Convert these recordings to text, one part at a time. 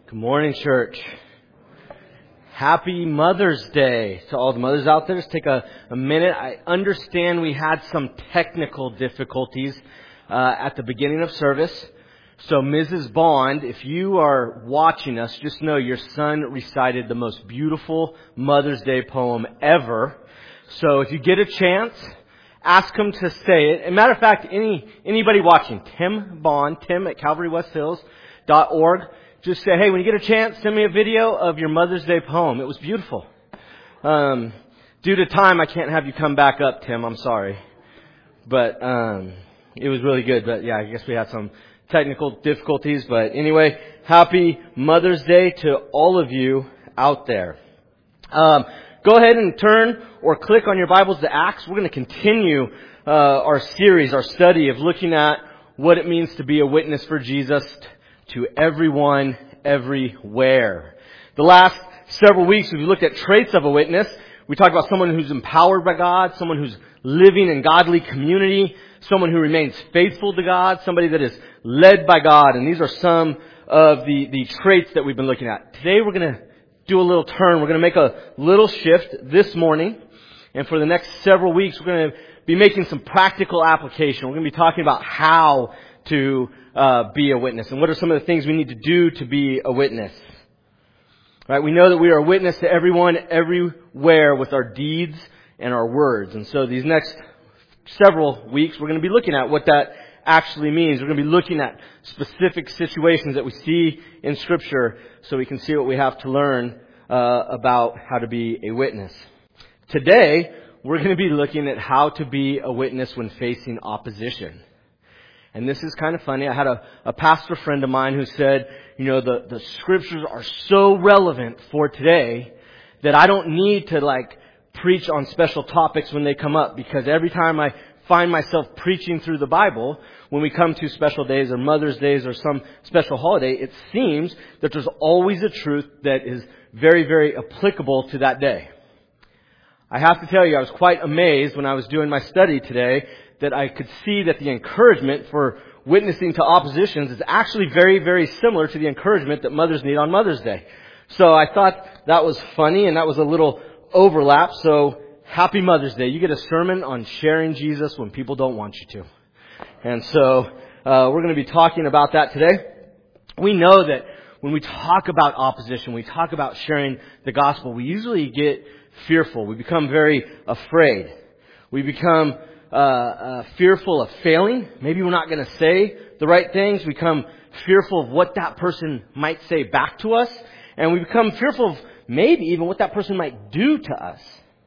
Good morning, church. Happy Mother's Day to all the mothers out there. Just take a minute. I understand we had some technical difficulties at the beginning of service. So Mrs. Bond, if you are watching us, just know your son recited the most beautiful Mother's Day poem ever. So if you get a chance, ask him to say it. As a matter of fact, anybody watching, Tim at CalvaryWestHills.org, just say, hey, when you get a chance, send me a video of your Mother's Day poem. It was beautiful. Due to time, I can't have you come back up, Tim. I'm sorry. But it was really good. But yeah, I guess we had some technical difficulties. But anyway, happy Mother's Day to all of you out there. Go ahead and turn or click on your Bibles to Acts. We're going to continue our series, our study of looking at what it means to be a witness for Jesus to everyone, everywhere. The last several weeks, we've looked at traits of a witness. We talked about someone who's empowered by God, someone who's living in godly community, someone who remains faithful to God, somebody that is led by God. And these are some of the traits that we've been looking at. Today, we're going to do a little turn. We're going to make a little shift this morning. And for the next several weeks, we're going to be making some practical application. We're going to be talking about how to be a witness and what are some of the things we need to do to be a witness. Right? We know that we are a witness to everyone, everywhere with our deeds and our words. And so these next several weeks, we're going to be looking at what that actually means. We're going to be looking at specific situations that we see in Scripture so we can see what we have to learn about how to be a witness. Today, we're going to be looking at how to be a witness when facing opposition. And this is kind of funny. I had a pastor friend of mine who said, you know, the Scriptures are so relevant for today that I don't need to preach on special topics when they come up, because every time I find myself preaching through the Bible, when we come to special days or Mother's Days or some special holiday, it seems that there's always a truth that is very, very applicable to that day. I have to tell you, I was quite amazed when I was doing my study today that I could see that the encouragement for witnessing to oppositions is actually very, very similar to the encouragement that mothers need on Mother's Day. So I thought that was funny, and that was a little overlap. So happy Mother's Day. You get a sermon on sharing Jesus when people don't want you to. And so we're going to be talking about that today. We know that when we talk about opposition, we talk about sharing the gospel, we usually get fearful. We become very afraid. We become fearful of failing. Maybe we're not going to say the right things. We become fearful of what that person might say back to us. And we become fearful of maybe even what that person might do to us.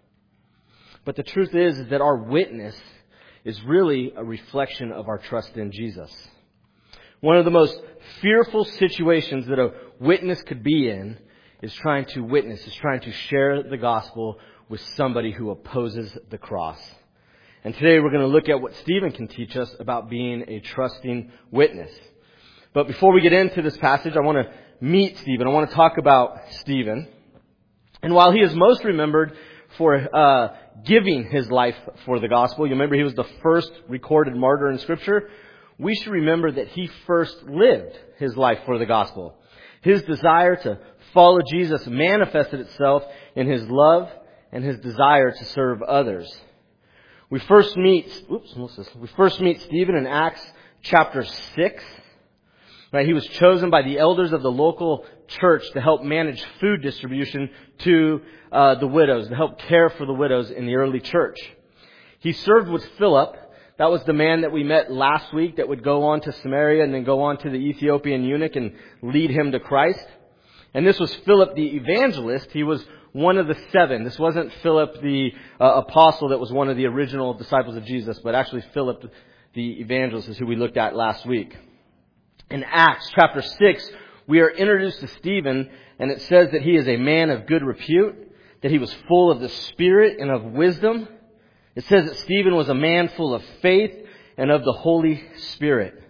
But the truth is that our witness is really a reflection of our trust in Jesus. One of the most fearful situations that a witness could be in is trying to witness, is trying to share the gospel with somebody who opposes the cross. And today we're going to look at what Stephen can teach us about being a trusting witness. But before we get into this passage, I want to meet Stephen. I want to talk about Stephen. And while he is most remembered for giving his life for the gospel, you remember he was the first recorded martyr in Scripture, we should remember that he first lived his life for the gospel. His desire to follow Jesus manifested itself in his love and his desire to serve others. We first meet Stephen in Acts chapter 6. Right, he was chosen by the elders of the local church to help manage food distribution to the widows, to help care for the widows in the early church. He served with Philip. That was the man that we met last week that would go on to Samaria and then go on to the Ethiopian eunuch and lead him to Christ. And this was Philip the evangelist. He was one of the 7. This wasn't Philip the apostle that was one of the original disciples of Jesus, but actually Philip the evangelist is who we looked at last week. In Acts chapter 6, we are introduced to Stephen, and it says that he is a man of good repute, that he was full of the Spirit and of wisdom. It says that Stephen was a man full of faith and of the Holy Spirit.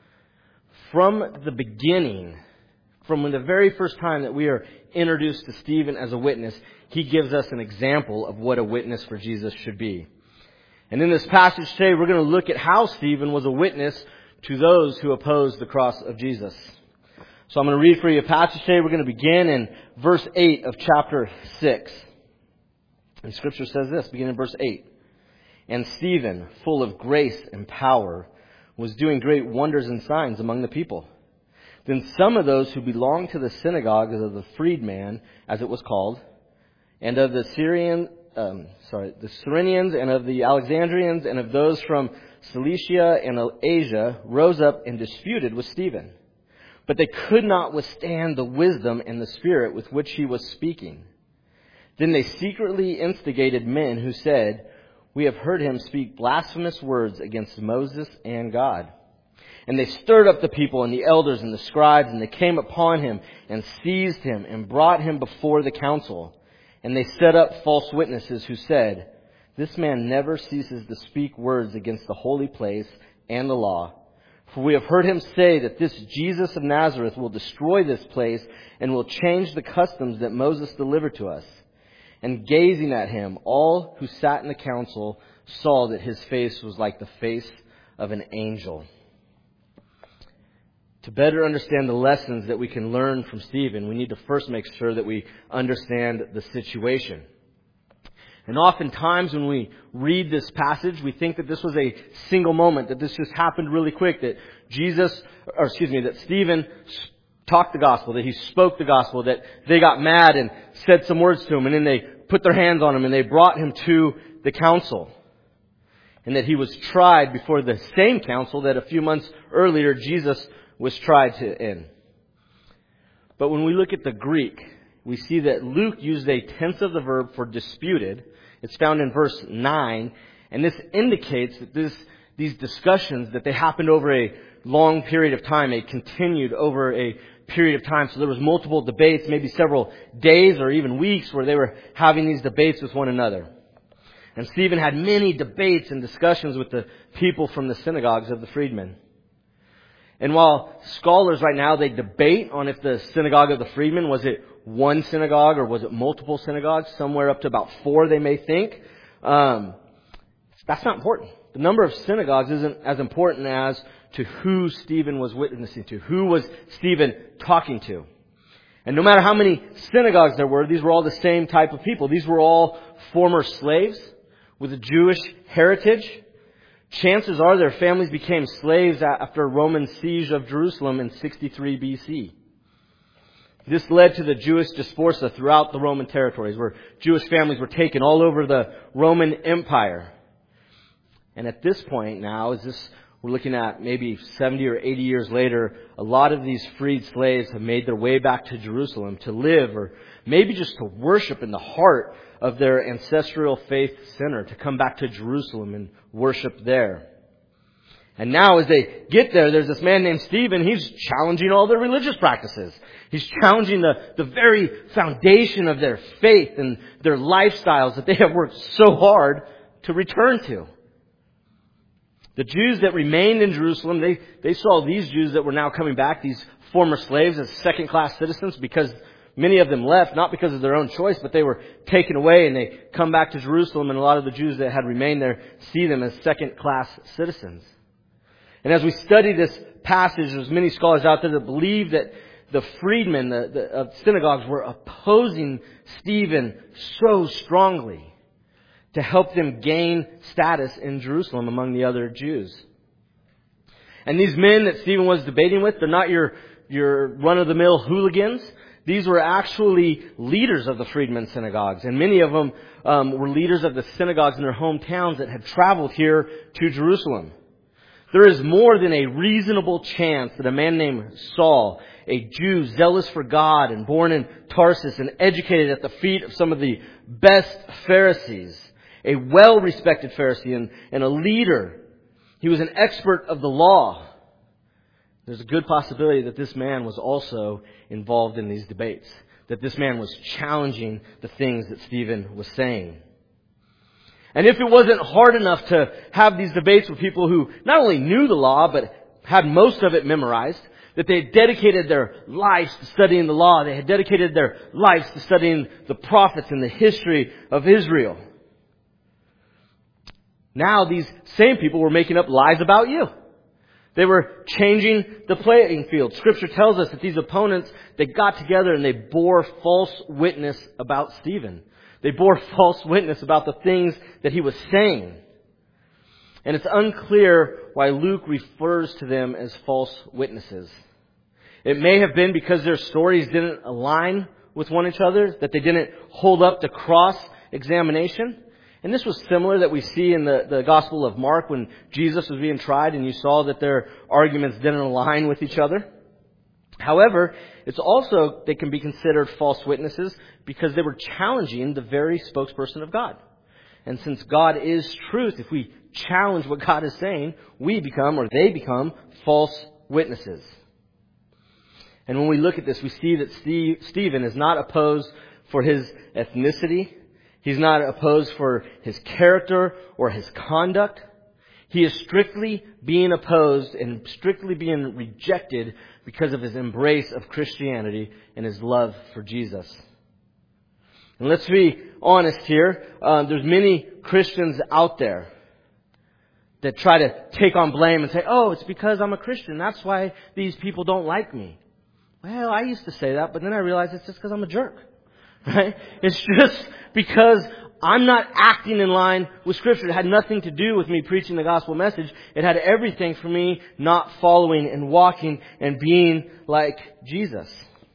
From the beginning, from the very first time that we are introduced to Stephen as a witness, he gives us an example of what a witness for Jesus should be. And in this passage today, we're going to look at how Stephen was a witness to those who opposed the cross of Jesus. So I'm going to read for you a passage today. We're going to begin in verse 8 of chapter 6. And Scripture says this, beginning in verse 8. And Stephen, full of grace and power, was doing great wonders and signs among the people. Then some of those who belonged to the synagogue of the freedman, as it was called, and of the Cyrenians and of the Alexandrians and of those from Cilicia and Asia rose up and disputed with Stephen. But they could not withstand the wisdom and the spirit with which he was speaking. Then they secretly instigated men who said, "We have heard him speak blasphemous words against Moses and God." And they stirred up the people and the elders and the scribes, and they came upon him and seized him and brought him before the council. And they set up false witnesses who said, "This man never ceases to speak words against the holy place and the law. For we have heard him say that this Jesus of Nazareth will destroy this place and will change the customs that Moses delivered to us." And gazing at him, all who sat in the council saw that his face was like the face of an angel. To better understand the lessons that we can learn from Stephen, we need to first make sure that we understand the situation. And oftentimes when we read this passage, we think that this was a single moment, that this just happened really quick, that that Stephen talked the gospel, that he spoke the gospel, that they got mad and said some words to him, and then they put their hands on him and they brought him to the council. And that he was tried before the same council that a few months earlier Jesus was tried in. But when we look at the Greek, we see that Luke used a tense of the verb for disputed. It's found in verse 9. And this indicates that these discussions, that they happened over a long period of time. They continued over a period of time. So there was multiple debates, maybe several days or even weeks, where they were having these debates with one another. And Stephen had many debates and discussions with the people from the synagogues of the freedmen. And while scholars right now, they debate on if the synagogue of the freedmen, was it one synagogue or was it multiple synagogues, somewhere up to about 4 they may think. That's not important. The number of synagogues isn't as important as to who Stephen was witnessing to, who was Stephen talking to. And no matter how many synagogues there were, these were all the same type of people. These were all former slaves with a Jewish heritage. Chances are their families became slaves after a Roman siege of Jerusalem in 63 BC. This led to the Jewish diaspora throughout the Roman territories, where Jewish families were taken all over the Roman Empire. And at this point now, we're looking at maybe 70 or 80 years later, a lot of these freed slaves have made their way back to Jerusalem to live, or maybe just to worship in the heart of their ancestral faith center, to come back to Jerusalem and worship there. And now as they get there, there's this man named Stephen. He's challenging all their religious practices. He's challenging the very foundation of their faith and their lifestyles that they have worked so hard to return to. The Jews that remained in Jerusalem, they saw these Jews that were now coming back, these former slaves, as second-class citizens, because many of them left, not because of their own choice, but they were taken away, and they come back to Jerusalem, and a lot of the Jews that had remained there see them as second-class citizens. And as we study this passage, there's many scholars out there that believe that the freedmen of synagogues were opposing Stephen so strongly to help them gain status in Jerusalem among the other Jews. And these men that Stephen was debating with, they're not your run-of-the-mill hooligans. These were actually leaders of the freedmen synagogues. And many of them were leaders of the synagogues in their hometowns that had traveled here to Jerusalem. There is more than a reasonable chance that a man named Saul, a Jew zealous for God and born in Tarsus and educated at the feet of some of the best Pharisees, a well-respected Pharisee and a leader, he was an expert of the law. There's a good possibility that this man was also involved in these debates, that this man was challenging the things that Stephen was saying. And if it wasn't hard enough to have these debates with people who not only knew the law, but had most of it memorized, that they had dedicated their lives to studying the law, they had dedicated their lives to studying the prophets and the history of Israel. Now these same people were making up lies about you. They were changing the playing field. Scripture tells us that these opponents, they got together and they bore false witness about Stephen. They bore false witness about the things that he was saying. And it's unclear why Luke refers to them as false witnesses. It may have been because their stories didn't align with one another, that they didn't hold up to cross-examination. And this was similar that we see in the Gospel of Mark when Jesus was being tried and you saw that their arguments didn't align with each other. However, it's also, they can be considered false witnesses because they were challenging the very spokesperson of God. And since God is truth, if we challenge what God is saying, we become, or they become, false witnesses. And when we look at this, we see that Stephen is not opposed for his ethnicity. He's not opposed for his character or his conduct. He is strictly being opposed and strictly being rejected because of his embrace of Christianity and his love for Jesus. And let's be honest here. There's many Christians out there that try to take on blame and say, oh, it's because I'm a Christian. That's why these people don't like me. Well, I used to say that, but then I realized it's just because I'm a jerk. Right? It's just because I'm not acting in line with Scripture. It had nothing to do with me preaching the gospel message. It had everything for me not following and walking and being like Jesus.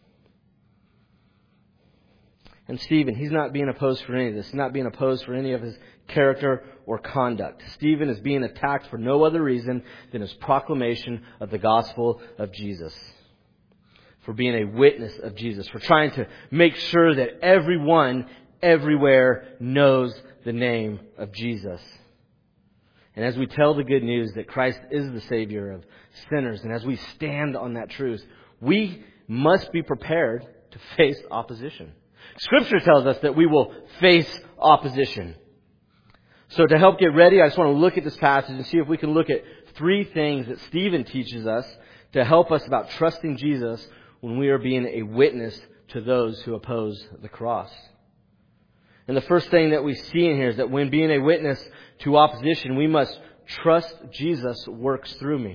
And Stephen, he's not being opposed for any of this. He's not being opposed for any of his character or conduct. Stephen is being attacked for no other reason than his proclamation of the gospel of Jesus. For being a witness of Jesus. For trying to make sure that everyone, everywhere knows the name of Jesus. And as we tell the good news that Christ is the Savior of sinners, and as we stand on that truth, we must be prepared to face opposition. Scripture tells us that we will face opposition. So to help get ready, I just want to look at this passage and see if we can look at 3 things that Stephen teaches us to help us about trusting Jesus when we are being a witness to those who oppose the cross. And the first thing that we see in here is that when being a witness to opposition, we must trust Jesus works through me.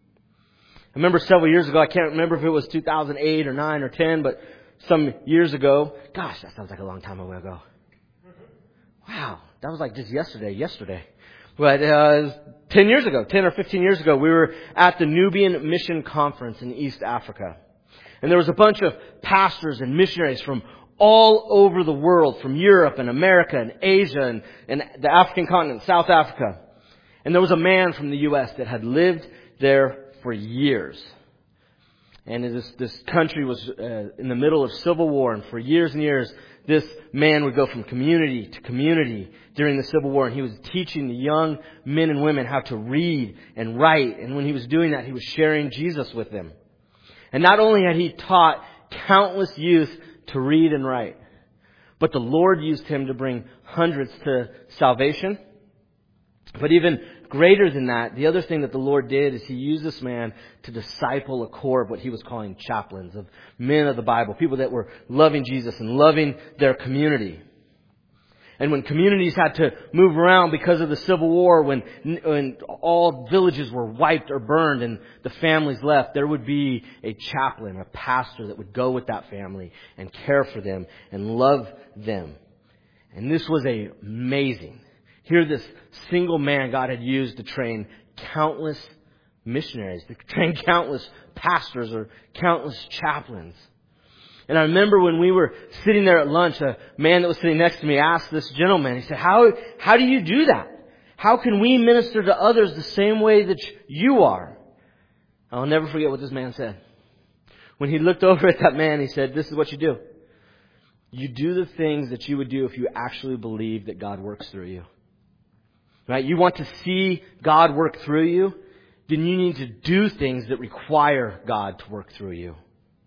I remember several years ago, I can't remember if it was 2008 or 9 or 10, but some years ago, gosh, that sounds like a long time ago. Wow, that was like just yesterday. But 10 years ago, 10 or 15 years ago, we were at the Nubian Mission Conference in East Africa. And there was a bunch of pastors and missionaries from all over the world, from Europe and America and Asia and the African continent, South Africa. And there was a man from the U.S. that had lived there for years. And this country was in the middle of civil war. And for years and years, this man would go from community to community during the Civil War. And he was teaching the young men and women how to read and write. And when he was doing that, he was sharing Jesus with them. And not only had he taught countless youth to read and write, but the Lord used him to bring hundreds to salvation. But even greater than that, the other thing that the Lord did is He used this man to disciple a core of what He was calling chaplains, of men of the Bible, people that were loving Jesus and loving their community. And when communities had to move around because of the Civil War, when all villages were wiped or burned and the families left, there would be a chaplain, a pastor that would go with that family and care for them and love them. And this was amazing. Here this single man God had used to train countless missionaries, to train countless pastors or countless chaplains. And I remember when we were sitting there at lunch, a man that was sitting next to me asked this gentleman, he said, how do you do that? How can we minister to others the same way that you are? I'll never forget what this man said. When he looked over at that man, he said, this is what you do. You do the things that you would do if you actually believe that God works through you. Right? You want to see God work through you, then you need to do things that require God to work through you.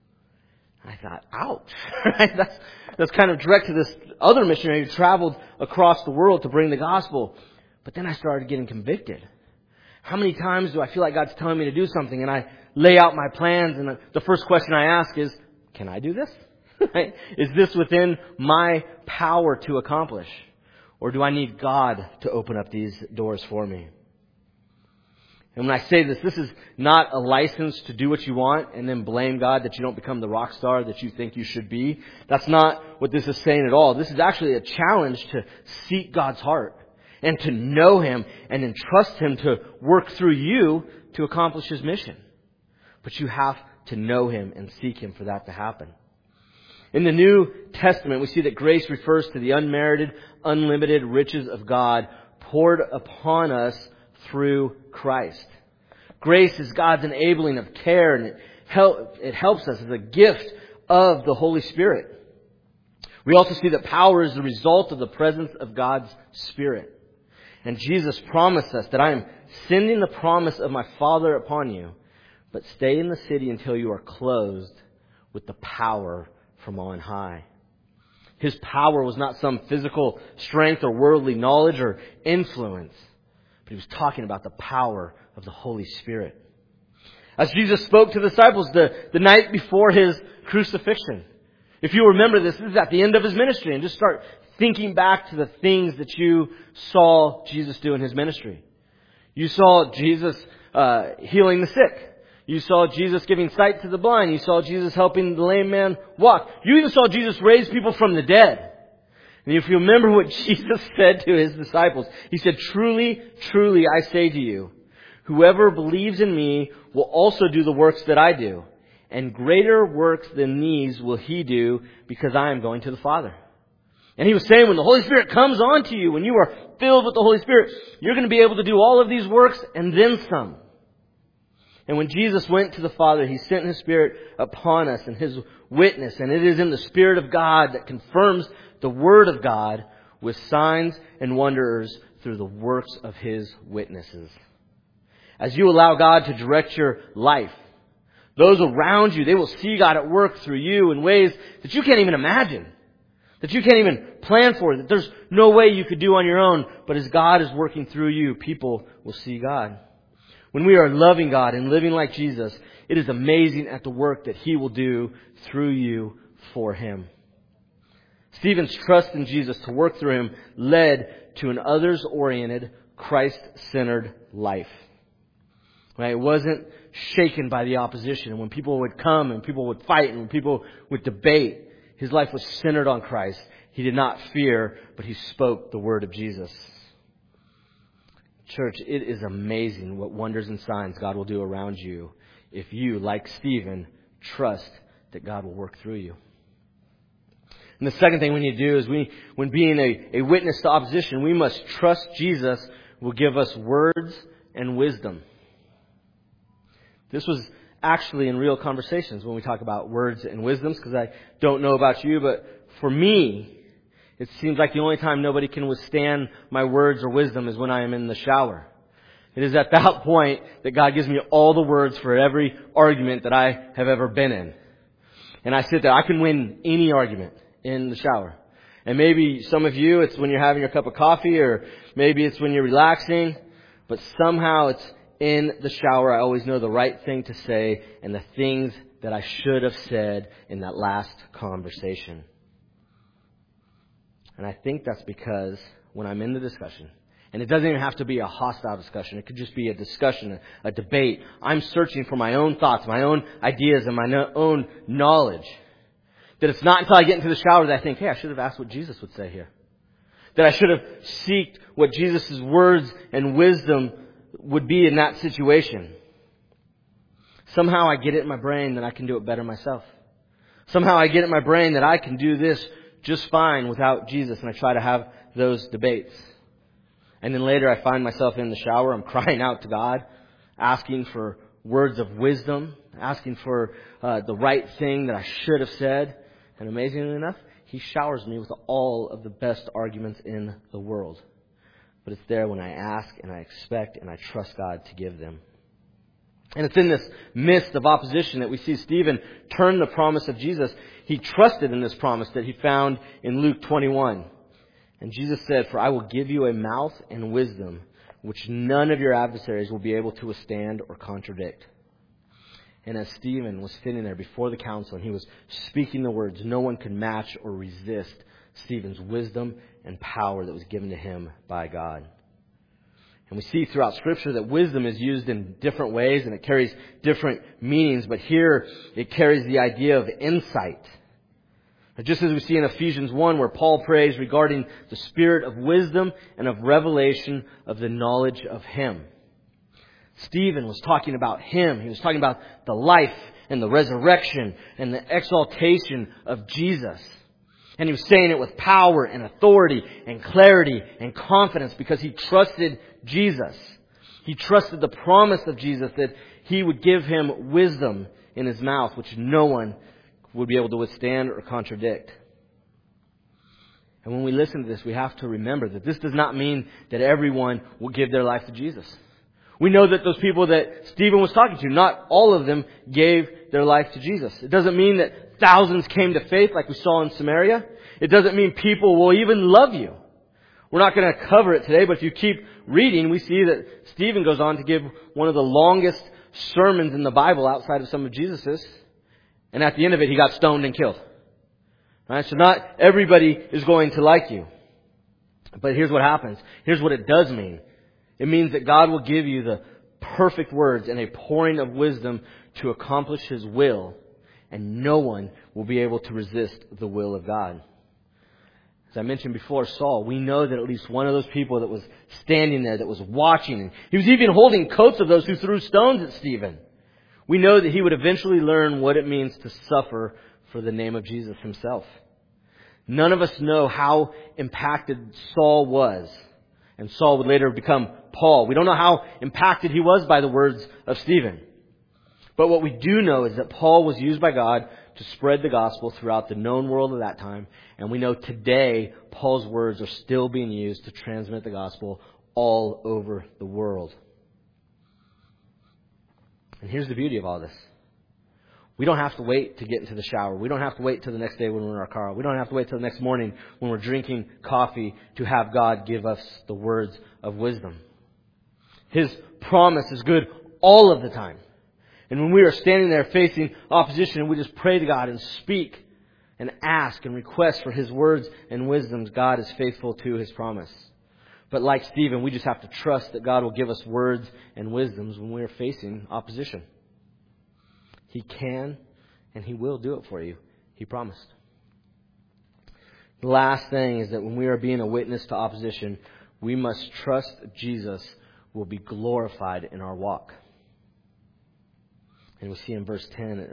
I thought, ouch. Right? That's kind of direct to this other missionary who traveled across the world to bring the gospel. But then I started getting convicted. How many times do I feel like God's telling me to do something and I lay out my plans and the first question I ask is, can I do this? Right? Is this within my power to accomplish? Or do I need God to open up these doors for me? And when I say this, this is not a license to do what you want and then blame God that you don't become the rock star that you think you should be. That's not what this is saying at all. This is actually a challenge to seek God's heart and to know Him and entrust Him to work through you to accomplish His mission. But you have to know Him and seek Him for that to happen. In the New Testament, we see that grace refers to the unmerited, unlimited riches of God poured upon us through Christ. Grace is God's enabling of care, and it helps us as a gift of the Holy Spirit. We also see that power is the result of the presence of God's Spirit. And Jesus promised us that I am sending the promise of my Father upon you, but stay in the city until you are clothed with the power from on high. His power was not some physical strength or worldly knowledge or influence, but He was talking about the power of the Holy Spirit. As Jesus spoke to the disciples the night before His crucifixion. If you remember this is at the end of His ministry, and just start thinking back to the things that you saw Jesus do in His ministry. You saw Jesus healing the sick. You saw Jesus giving sight to the blind. You saw Jesus helping the lame man walk. You even saw Jesus raise people from the dead. And if you remember what Jesus said to His disciples, He said, "Truly, truly, I say to you, whoever believes in me will also do the works that I do. And greater works than these will he do, because I am going to the Father." And He was saying, when the Holy Spirit comes onto you, when you are filled with the Holy Spirit, you're going to be able to do all of these works and then some. And when Jesus went to the Father, He sent His Spirit upon us and His witness. And it is in the Spirit of God that confirms the Word of God with signs and wonders through the works of His witnesses. As you allow God to direct your life, those around you, they will see God at work through you in ways that you can't even imagine, that you can't even plan for, that there's no way you could do on your own. But as God is working through you, people will see God. When we are loving God and living like Jesus, it is amazing at the work that He will do through you for Him. Stephen's trust in Jesus to work through him led to an others-oriented, Christ-centered life. Right? It wasn't shaken by the opposition. And when people would come and people would fight and when people would debate, his life was centered on Christ. He did not fear, but he spoke the word of Jesus. Church, it is amazing what wonders and signs God will do around you if you, like Stephen, trust that God will work through you. And the second thing we need to do is when being a witness to opposition, we must trust Jesus will give us words and wisdom. This was actually in real conversations when we talk about words and wisdoms, because I don't know about you, but for me, it seems like the only time nobody can withstand my words or wisdom is when I am in the shower. It is at that point that God gives me all the words for every argument that I have ever been in. And I sit there. I can win any argument in the shower. And maybe some of you, it's when you're having your cup of coffee, or maybe it's when you're relaxing. But somehow it's in the shower. I always know the right thing to say and the things that I should have said in that last conversation. And I think that's because when I'm in the discussion, and it doesn't even have to be a hostile discussion. It could just be a discussion, a debate. I'm searching for my own thoughts, my own ideas, and my own knowledge. That it's not until I get into the shower that I think, hey, I should have asked what Jesus would say here. That I should have sought what Jesus' words and wisdom would be in that situation. Somehow I get it in my brain that I can do it better myself. Somehow I get it in my brain that I can do this just fine without Jesus, and I try to have those debates. And then later I find myself in the shower, I'm crying out to God, asking for words of wisdom, asking for the right thing that I should have said. And amazingly enough, He showers me with all of the best arguments in the world. But it's there when I ask and I expect and I trust God to give them. And it's in this midst of opposition that we see Stephen turn the promise of Jesus. He trusted in this promise that he found in Luke 21. And Jesus said, "For I will give you a mouth and wisdom, which none of your adversaries will be able to withstand or contradict." And as Stephen was sitting there before the council and he was speaking the words, no one could match or resist Stephen's wisdom and power that was given to him by God. And we see throughout Scripture that wisdom is used in different ways and it carries different meanings. But here it carries the idea of insight. Just as we see in Ephesians 1 where Paul prays regarding the spirit of wisdom and of revelation of the knowledge of Him. Stephen was talking about Him. He was talking about the life and the resurrection and the exaltation of Jesus. And he was saying it with power and authority and clarity and confidence because he trusted Jesus. He trusted the promise of Jesus that He would give him wisdom in His mouth, which no one would be able to withstand or contradict. And when we listen to this, we have to remember that this does not mean that everyone will give their life to Jesus. We know that those people that Stephen was talking to, not all of them gave their life to Jesus. It doesn't mean that thousands came to faith like we saw in Samaria. It doesn't mean people will even love you. We're not going to cover it today, but if you keep reading, we see that Stephen goes on to give one of the longest sermons in the Bible outside of some of Jesus's. And at the end of it, he got stoned and killed. Right? So not everybody is going to like you. But here's what happens. Here's what it does mean. It means that God will give you the perfect words and a pouring of wisdom to accomplish His will. And no one will be able to resist the will of God. As I mentioned before, Saul, we know that at least one of those people that was standing there, that was watching, and he was even holding coats of those who threw stones at Stephen. We know that he would eventually learn what it means to suffer for the name of Jesus Himself. None of us know how impacted Saul was. And Saul would later become Paul. We don't know how impacted he was by the words of Stephen. But what we do know is that Paul was used by God to spread the gospel throughout the known world of that time. And we know today Paul's words are still being used to transmit the gospel all over the world. And here's the beauty of all this. We don't have to wait to get into the shower. We don't have to wait till the next day when we're in our car. We don't have to wait till the next morning when we're drinking coffee to have God give us the words of wisdom. His promise is good all of the time. And when we are standing there facing opposition, we just pray to God and speak and ask and request for His words and wisdoms. God is faithful to His promise. But like Stephen, we just have to trust that God will give us words and wisdoms when we are facing opposition. He can and He will do it for you. He promised. The last thing is that when we are being a witness to opposition, we must trust Jesus will be glorified in our walk. And we see in verse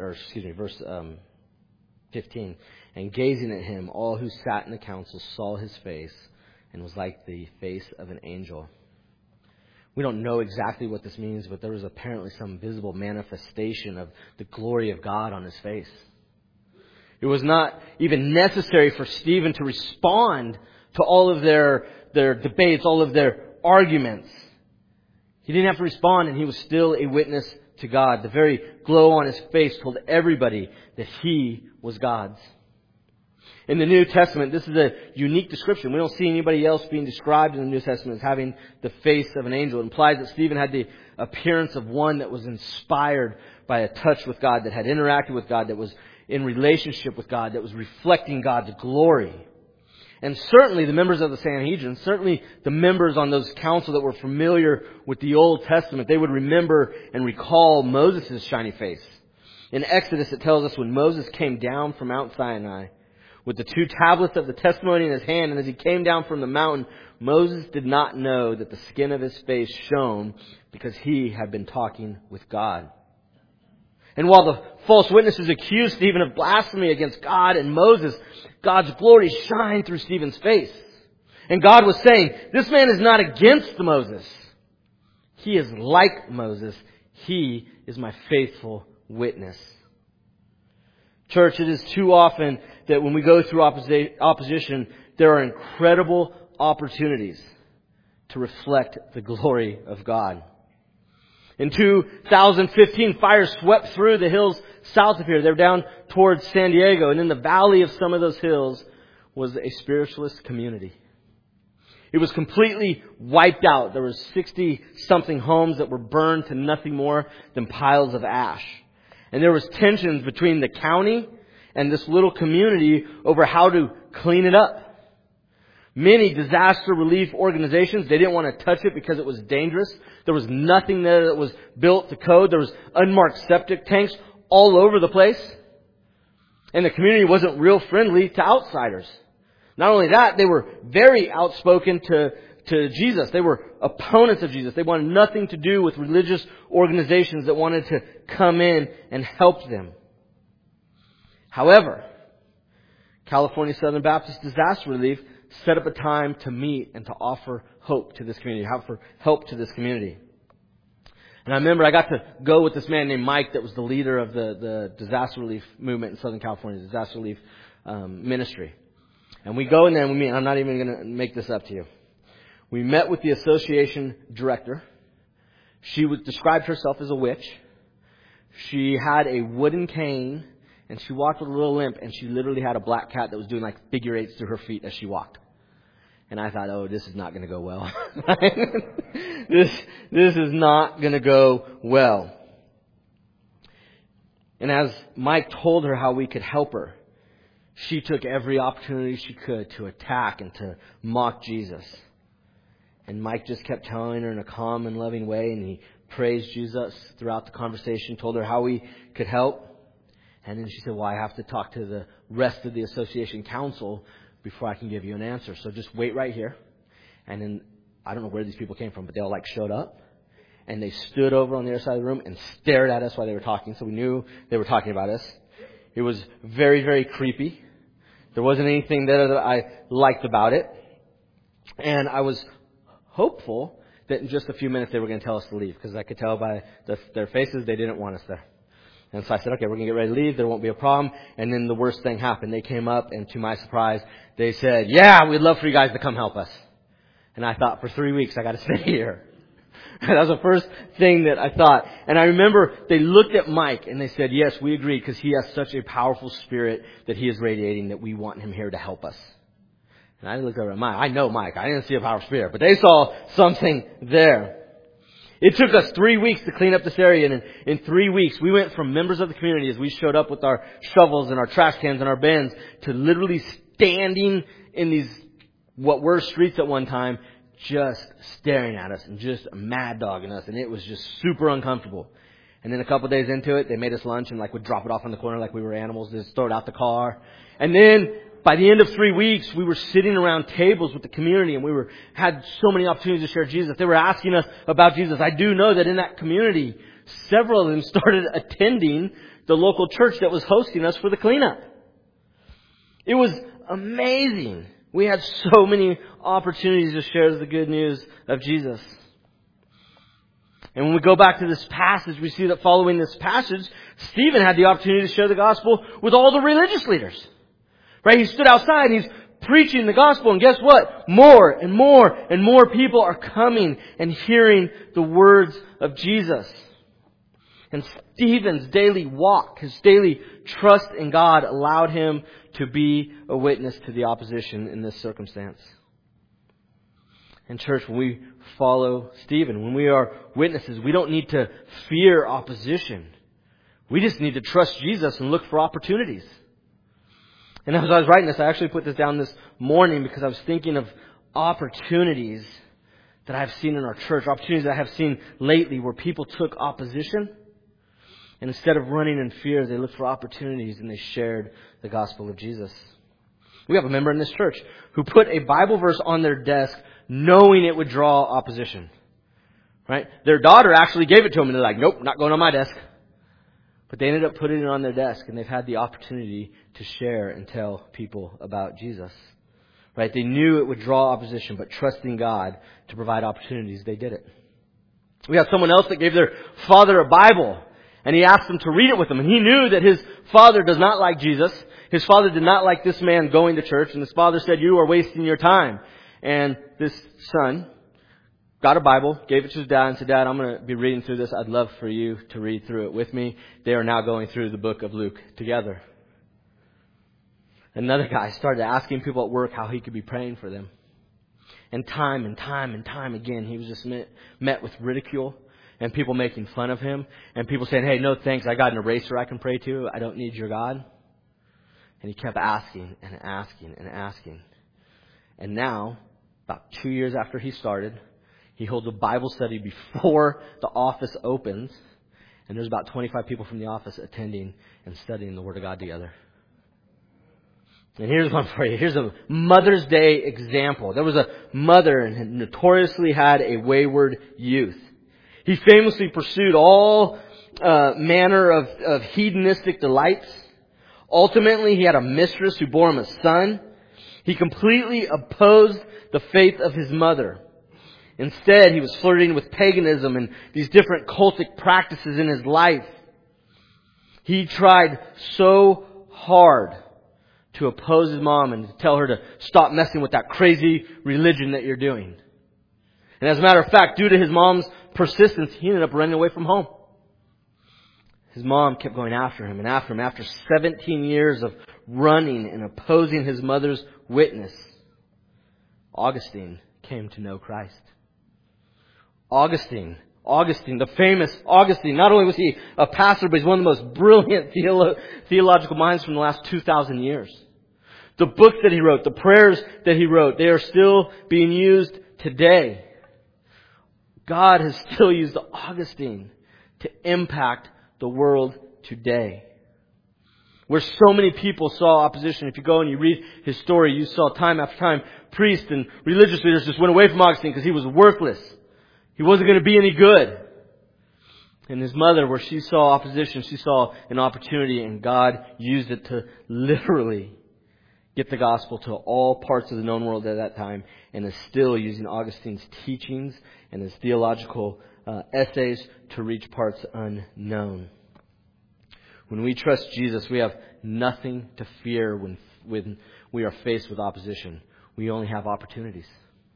15, and gazing at Him, all who sat in the council saw His face, and was like the face of an angel. We don't know exactly what this means, but there was apparently some visible manifestation of the glory of God on His face. It was not even necessary for Stephen to respond to all of their debates, all of their arguments. He didn't have to respond, and he was still a witness to God. The very glow on his face told everybody that he was God's. In the New Testament, this is a unique description. We don't see anybody else being described in the New Testament as having the face of an angel. It implies that Stephen had the appearance of one that was inspired by a touch with God, that had interacted with God, that was in relationship with God, that was reflecting God's glory. And certainly the members of the Sanhedrin, certainly the members on those council that were familiar with the Old Testament, they would remember and recall Moses' shiny face. In Exodus, it tells us when Moses came down from Mount Sinai with the 2 tablets of the testimony in his hand, and as he came down from the mountain, Moses did not know that the skin of his face shone because he had been talking with God. And while the false witnesses accused Stephen of blasphemy against God and Moses, God's glory shined through Stephen's face. And God was saying, this man is not against Moses. He is like Moses. He is my faithful witness. Church, it is too often that when we go through opposition, there are incredible opportunities to reflect the glory of God. In 2015, fire swept through the hills south of here. They were down towards San Diego. And in the valley of some of those hills was a spiritualist community. It was completely wiped out. There were 60-something homes that were burned to nothing more than piles of ash. And there was tensions between the county and this little community over how to clean it up. Many disaster relief organizations, they didn't want to touch it because it was dangerous. There was nothing there that was built to code. There was unmarked septic tanks all over the place. And the community wasn't real friendly to outsiders. Not only that, they were very outspoken to Jesus. They were opponents of Jesus. They wanted nothing to do with religious organizations that wanted to come in and help them. However, California Southern Baptist Disaster Relief set up a time to meet and to offer hope to this community, offer help to this community. And I remember I got to go with this man named Mike that was the leader of the disaster relief movement in Southern California, the disaster relief ministry. And we go in there and we meet. I'm not even going to make this up to you. We met with the association director. She described herself as a witch. She had a wooden cane and she walked with a little limp, and she literally had a black cat that was doing like figure eights to her feet as she walked. And I thought, oh, this is not going to go well. This is not going to go well. And as Mike told her how we could help her, she took every opportunity she could to attack and to mock Jesus. And Mike just kept telling her in a calm and loving way, and he praised Jesus throughout the conversation, told her how we could help. And then she said, well, I have to talk to the rest of the association council before I can give you an answer. So just wait right here. And then, I don't know where these people came from, but they all showed up. And they stood over on the other side of the room and stared at us while they were talking. So we knew they were talking about us. It was very, very creepy. There wasn't anything that I liked about it. And I was hopeful that in just a few minutes they were going to tell us to leave, because I could tell by their faces they didn't want us there. And so I said, okay, we're going to get ready to leave. There won't be a problem. And then the worst thing happened. They came up, and to my surprise, they said, yeah, we'd love for you guys to come help us. And I thought, for 3 weeks, I got to stay here. That was the first thing that I thought. And I remember they looked at Mike, and they said, yes, we agree, because he has such a powerful spirit that he is radiating that we want him here to help us. And I looked over at Mike. I know Mike. I didn't see a powerful spirit, but they saw something there. It took us 3 weeks to clean up this area, and in 3 weeks, we went from members of the community as we showed up with our shovels and our trash cans and our bins to literally standing in these, what were streets at one time, just staring at us and just mad dogging us, and it was just super uncomfortable. And then a couple of days into it, they made us lunch and would drop it off in the corner like we were animals, just throw it out the car. And then by the end of 3 weeks, we were sitting around tables with the community, and we had so many opportunities to share Jesus. They were asking us about Jesus. I do know that in that community, several of them started attending the local church that was hosting us for the cleanup. It was amazing. We had so many opportunities to share the good news of Jesus. And when we go back to this passage, we see that following this passage, Stephen had the opportunity to share the gospel with all the religious leaders. Right? He stood outside and he's preaching the gospel, and guess what? More and more and more people are coming and hearing the words of Jesus. And Stephen's daily walk, his daily trust in God allowed him to be a witness to the opposition in this circumstance. And church, when we follow Stephen, when we are witnesses, we don't need to fear opposition. We just need to trust Jesus and look for opportunities. And as I was writing this, I actually put this down this morning because I was thinking of opportunities that I've seen in our church, opportunities that I have seen lately where people took opposition, and instead of running in fear, they looked for opportunities and they shared the gospel of Jesus. We have a member in this church who put a Bible verse on their desk knowing it would draw opposition. Right? Their daughter actually gave it to them, and they're like, nope, not going on my desk. But they ended up putting it on their desk, and they've had the opportunity to share and tell people about Jesus. Right? They knew it would draw opposition, but trusting God to provide opportunities, they did it. We have someone else that gave their father a Bible, and he asked them to read it with him. And he knew that his father does not like Jesus. His father did not like this man going to church, and his father said, you are wasting your time. And this son got a Bible, gave it to his dad, and said, Dad, I'm going to be reading through this. I'd love for you to read through it with me. They are now going through the book of Luke together. Another guy started asking people at work how he could be praying for them. And time again, he was just met with ridicule and people making fun of him and people saying, hey, no thanks, I got an eraser I can pray to. I don't need your God. And he kept asking and asking and asking. And now, about 2 years after he started, he holds a Bible study before the office opens. And there's about 25 people from the office attending and studying the Word of God together. And here's one for you. Here's a Mother's Day example. There was a mother and notoriously had a wayward youth. He famously pursued all manner of hedonistic delights. Ultimately, he had a mistress who bore him a son. He completely opposed the faith of his mother. Instead, he was flirting with paganism and these different cultic practices in his life. He tried so hard to oppose his mom and to tell her to stop messing with that crazy religion that you're doing. And as a matter of fact, due to his mom's persistence, he ended up running away from home. His mom kept going after him and after him. After 17 years of running and opposing his mother's witness, Augustine came to know Christ. Augustine, the famous Augustine, not only was he a pastor, but he's one of the most brilliant theological minds from the last 2,000 years. The books that he wrote, the prayers that he wrote, they are still being used today. God has still used Augustine to impact the world today. Where so many people saw opposition. If you go and you read his story, you saw time after time priests and religious leaders just went away from Augustine because he was worthless. He wasn't going to be any good. And his mother, where she saw opposition, she saw an opportunity, and God used it to literally get the gospel to all parts of the known world at that time, and is still using Augustine's teachings and his theological essays to reach parts unknown. When we trust Jesus, we have nothing to fear when we are faced with opposition. We only have opportunities.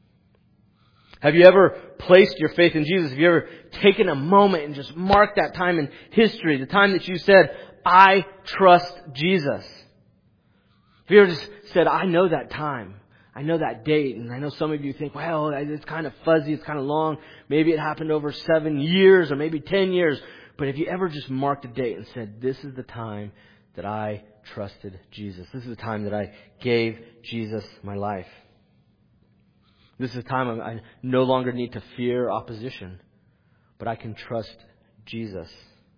Have you ever placed your faith in Jesus? Have you ever taken a moment and just marked that time in history, the time that you said, I trust Jesus? Have you ever just said, I know that time, I know that date, and I know some of you think, well, it's kind of fuzzy, it's kind of long, maybe it happened over 7 years or maybe 10 years, but have you ever just marked a date and said, this is the time that I trusted Jesus, this is the time that I gave Jesus my life? This is a time I no longer need to fear opposition, but I can trust Jesus.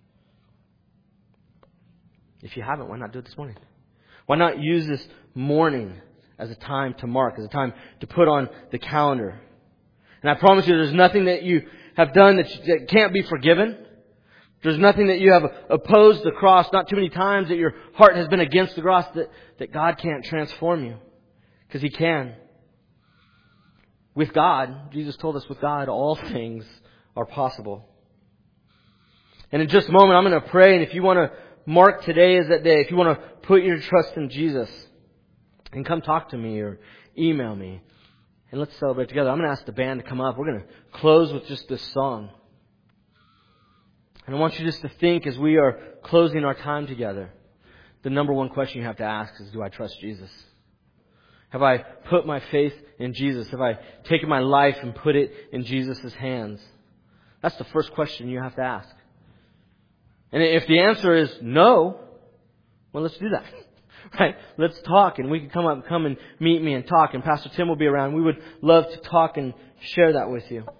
If you haven't, why not do it this morning? Why not use this morning as a time to mark, as a time to put on the calendar? And I promise you, there's nothing that you have done that can't be forgiven. There's nothing that you have opposed the cross, not too many times that your heart has been against the cross, that God can't transform you. Because He can. With God, Jesus told us with God, all things are possible. And in just a moment, I'm going to pray. And if you want to mark today as that day, if you want to put your trust in Jesus, and come talk to me or email me, and let's celebrate together. I'm going to ask the band to come up. We're going to close with just this song. And I want you just to think as we are closing our time together, the number one question you have to ask is, do I trust Jesus? Have I put my faith in Jesus? Have I taken my life and put it in Jesus' hands? That's the first question you have to ask. And if the answer is no, well, let's do that. Right? Let's talk, and we can come and meet me and talk, and Pastor Tim will be around. We would love to talk and share that with you.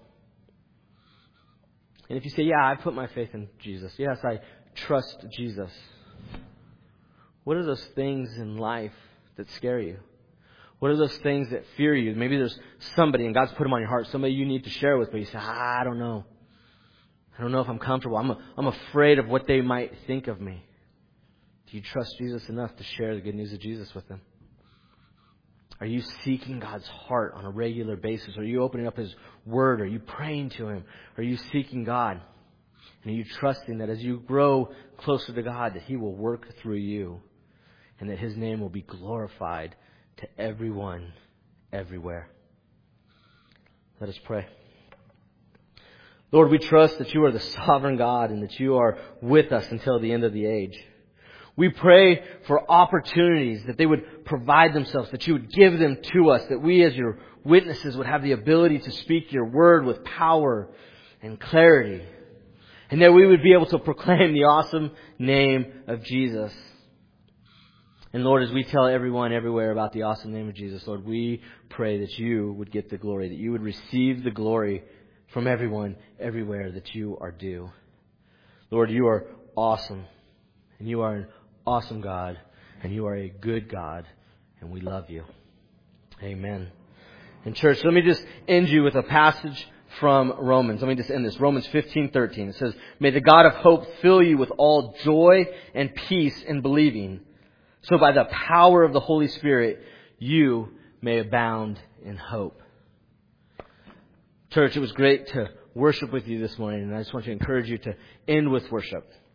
And if you say, yeah, I put my faith in Jesus. Yes, I trust Jesus. What are those things in life that scare you? What are those things that fear you? Maybe there's somebody, and God's put them on your heart, somebody you need to share with, but you say, I don't know. I don't know if I'm comfortable. I'm afraid of what they might think of me. Do you trust Jesus enough to share the good news of Jesus with them? Are you seeking God's heart on a regular basis? Are you opening up His Word? Are you praying to Him? Are you seeking God? And are you trusting that as you grow closer to God, that He will work through you and that His name will be glorified to everyone, everywhere? Let us pray. Lord, we trust that You are the sovereign God and that You are with us until the end of the age. We pray for opportunities, that they would provide themselves, that You would give them to us, that we as Your witnesses would have the ability to speak Your word with power and clarity, and that we would be able to proclaim the awesome name of Jesus. And Lord, as we tell everyone everywhere about the awesome name of Jesus, Lord, we pray that you would get the glory, that you would receive the glory from everyone everywhere that you are due. Lord, you are awesome, and you are an awesome God, and you are a good God, and we love you. Amen. And church, let me just end you with a passage from Romans. Let me just end this. Romans 15:13. It says, "May the God of hope fill you with all joy and peace in believing, so by the power of the Holy Spirit, you may abound in hope." Church, it was great to worship with you this morning, and I just want to encourage you to end with worship.